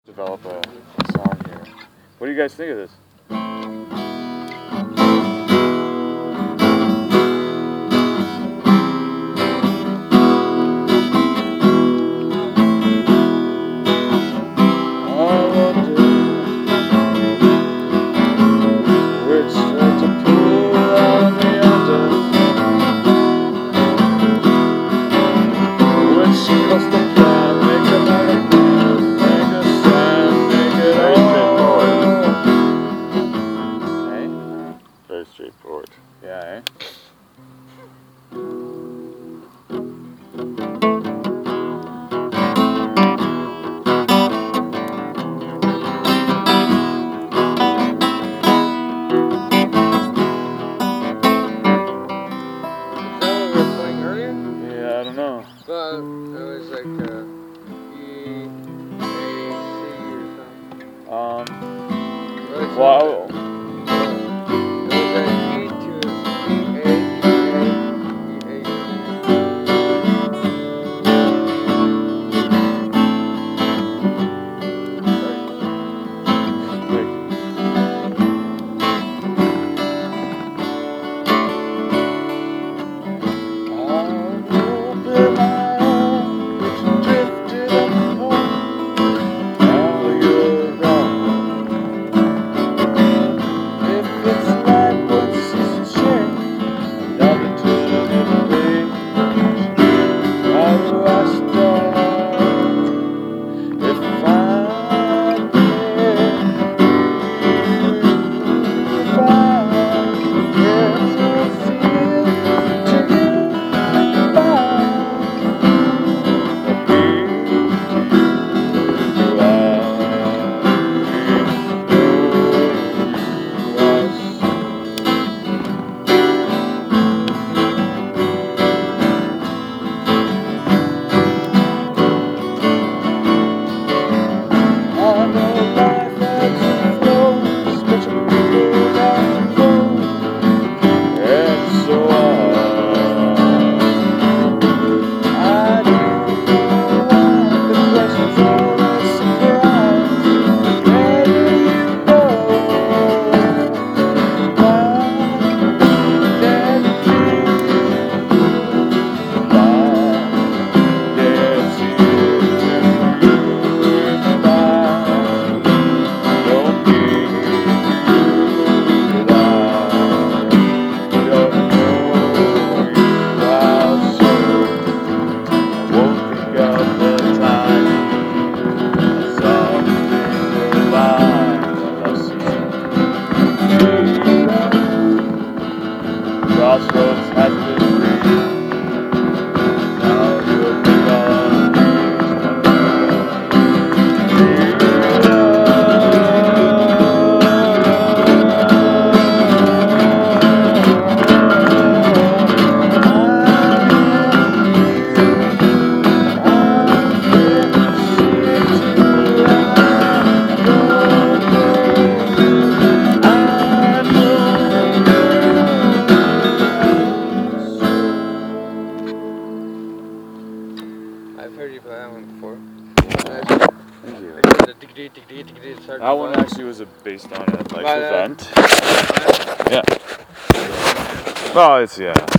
Develop a song here. What do you guys think of this? Very straightforward. Yeah, eh? Yeah, I don't know. Well, it was like E, A, C or something. Wow. Crossroads has been I've heard you play that one before. Thank you. That one actually was based on a life event. Yeah. Yeah. Well, it's, yeah.